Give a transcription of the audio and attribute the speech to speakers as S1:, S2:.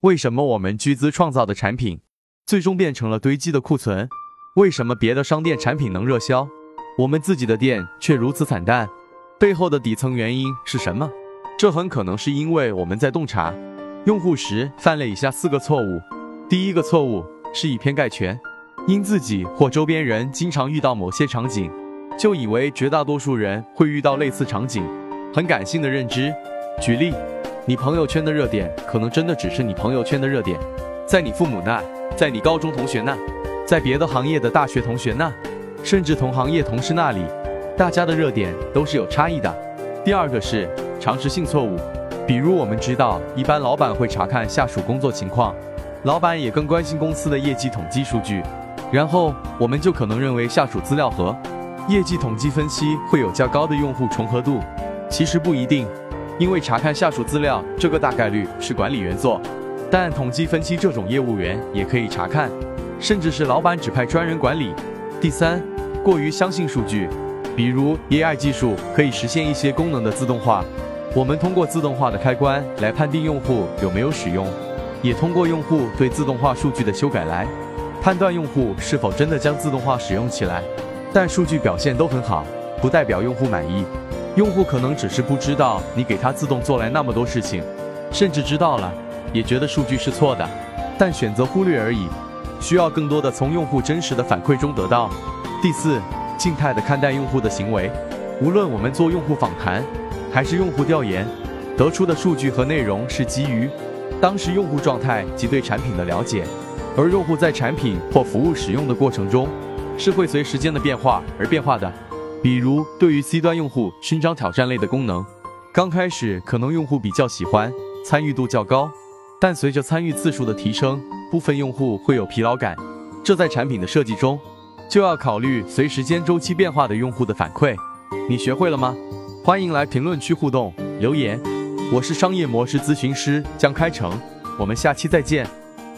S1: 为什么我们巨资创造的产品，最终变成了堆积的库存？为什么别的商店产品能热销，我们自己的店却如此惨淡？背后的底层原因是什么？这很可能是因为我们在洞察用户时犯了以下4个错误。第一个错误是以偏概全，因自己或周边人经常遇到某些场景，就以为绝大多数人会遇到类似场景，很感性的认知。举例，你朋友圈的热点可能真的只是你朋友圈的热点，在你父母那，在你高中同学那，在别的行业的大学同学那，甚至同行业同事那里，大家的热点都是有差异的。第二个是常识性错误，比如我们知道一般老板会查看下属工作情况，老板也更关心公司的业绩统计数据，然后我们就可能认为下属资料和业绩统计分析会有较高的用户重合度。其实不一定，因为查看下属资料这个大概率是管理员做，但统计分析这种业务员也可以查看，甚至是老板指派专人管理。第三，过于相信数据，比如 AI 技术可以实现一些功能的自动化，我们通过自动化的开关来判定用户有没有使用，也通过用户对自动化数据的修改来判断用户是否真的将自动化使用起来。但数据表现都很好，不代表用户满意，用户可能只是不知道你给他自动做来那么多事情，甚至知道了也觉得数据是错的，但选择忽略而已，需要更多的从用户真实的反馈中得到。第四，静态的看待用户的行为，无论我们做用户访谈还是用户调研，得出的数据和内容是基于当时用户状态及对产品的了解，而用户在产品或服务使用的过程中是会随时间的变化而变化的。比如对于 C 端用户勋章挑战类的功能，刚开始可能用户比较喜欢，参与度较高，但随着参与次数的提升，部分用户会有疲劳感，这在产品的设计中就要考虑随时间周期变化的用户的反馈。你学会了吗？欢迎来评论区互动留言。我是商业模式咨询师江开成，我们下期再见。